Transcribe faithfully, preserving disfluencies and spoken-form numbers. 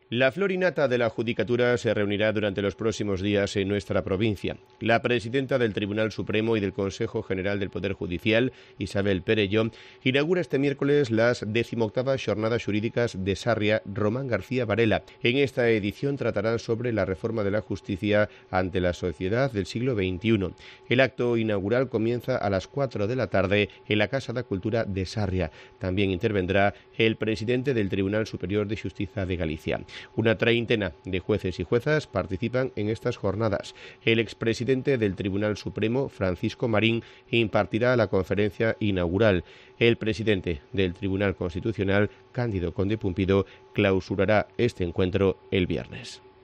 La flor y nata de la Judicatura se reunirá durante los próximos días en nuestra provincia. La presidenta del Tribunal Supremo y del Consejo General del Poder Judicial, Isabel Perelló, inaugura este miércoles las decimoctavas Jornadas Xurídicas de Sarria Román García Varela. En esta edición tratarán sobre la reforma de la justicia ante la sociedad del siglo veintiuno. El acto inaugural comienza a las cuatro de la tarde en la Casa de Cultura de Sarria. También intervendrá el presidente del Tribunal Superior de Justicia de Galicia. Una treintena de jueces y juezas participan en estas jornadas. El expresidente del Tribunal Supremo, Francisco Marín, impartirá la conferencia inaugural. El presidente del Tribunal Constitucional, Cándido Conde Pumpido, clausurará este encuentro el viernes.